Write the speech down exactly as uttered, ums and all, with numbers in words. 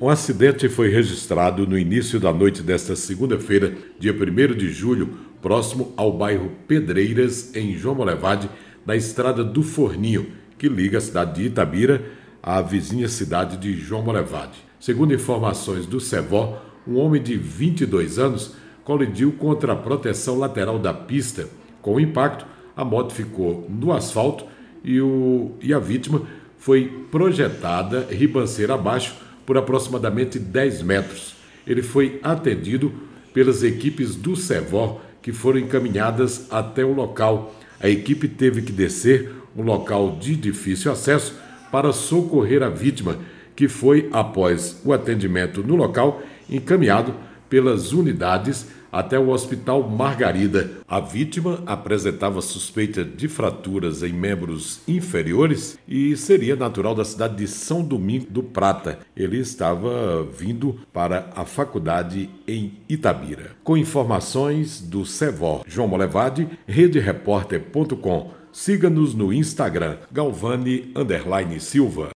Um acidente foi registrado no início da noite desta segunda-feira, dia primeiro de julho, próximo ao bairro Pedreiras, em João Molevade, na estrada do Forninho, que liga a cidade de Itabira à vizinha cidade de João Molevade. Segundo informações do SEVOR, um homem de vinte e dois anos colidiu contra a proteção lateral da pista. Com o impacto, a moto ficou no asfalto e, o, e a vítima foi projetada ribanceira abaixo por aproximadamente dez metros. Ele foi atendido pelas equipes do SEVOR que foram encaminhadas até o local. A equipe teve que descer um local de difícil acesso para socorrer a vítima, que foi, após o atendimento no local, encaminhado pelas unidades até o Hospital Margarida. A vítima apresentava suspeita de fraturas em membros inferiores e seria natural da cidade de São Domingos do Prata. Ele estava vindo para a faculdade em Itabira. Com informações do SEVOR João Molevade, rede repórter ponto com. Siga-nos no Instagram, Galvani underline Silva.